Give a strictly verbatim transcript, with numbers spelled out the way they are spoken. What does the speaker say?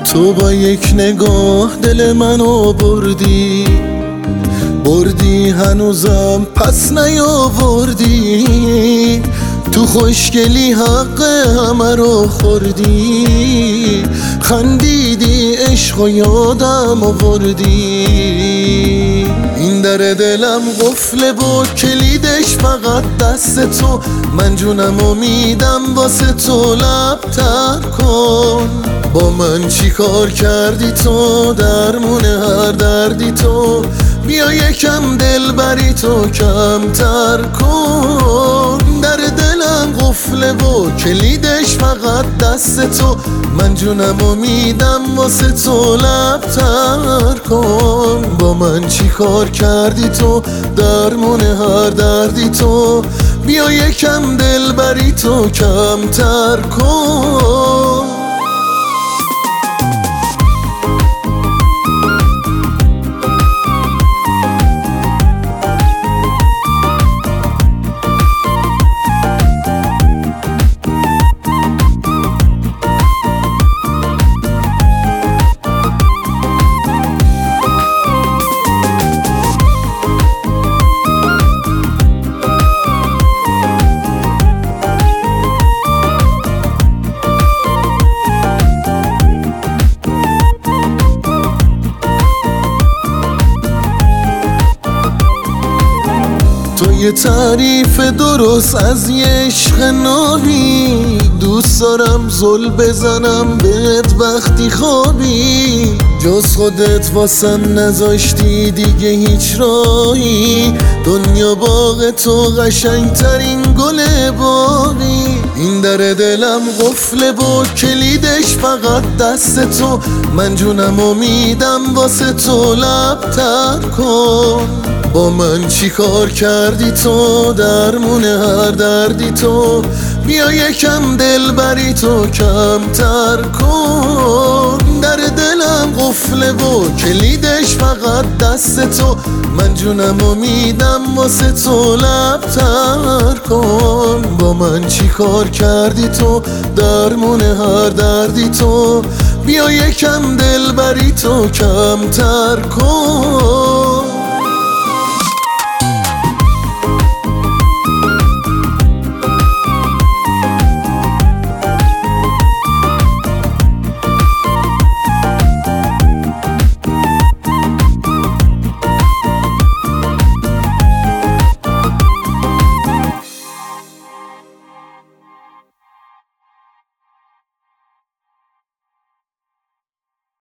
تو با یک نگاه دل منو بردی بردی هنوزم پس نیاوردی، تو خوشگلی حق همه رو خوردی، خندیدی عشق و یادم آوردی. این در دلم قفله و کلیدش فقط دست تو، من جونم امیدم واسه تو لب تر کن. با من چی کار کردی تو، درمون هر دردی تو، بیا یکم دل بری تو کمتر کن. در دلم قفله و کلیدش فقط دست تو، من جونم امیدم واسه تو لب تر کن. با من چی کار کردی تو، درمون هر دردی تو، بیا یکم دل بری تو کمتر کن. تو یه تعریف درست از یه عشق نابی، دوست دارم زل بزنم بهت وقتی خوابی، جز خودت واسم نذاشتی دیگه هیچ راهی، دنیا باغ تو قشنگترین گل باغی. این در دلم قفله و کلیدش فقط دست تو، من جونم امیدم واسه تو لب تر کن. با من چی کار کردی تو، درمون هر دردی تو، بیا یکم دل بری تو کمتر کن. در دلم قفله و کلیدش فقط دست تو، من جونم امیدم واسه تو لب تر کن. با من چی کار کردی تو، درمون هر دردی تو، بیا یکم دل بری تو کمتر کن.